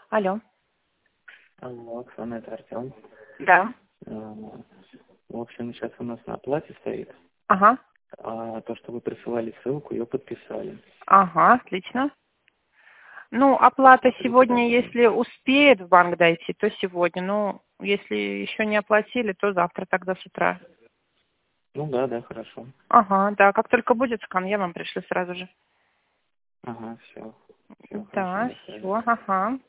Алло. Алло, Оксана, это Артем. Да. В общем, сейчас у нас на оплате стоит. Ага. А то, что вы присылали ссылку, ее подписали. Ага, отлично. Ну, оплата Сколько сегодня, реквизитов? если успеет в банк дойти, то сегодня. Ну, если еще не оплатили, то завтра тогда с утра. Ну да, хорошо. Ага, да, как только будет скан, я вам пришлю сразу же. Ага, все. Все, хорошо, Да, до связи. все, ага.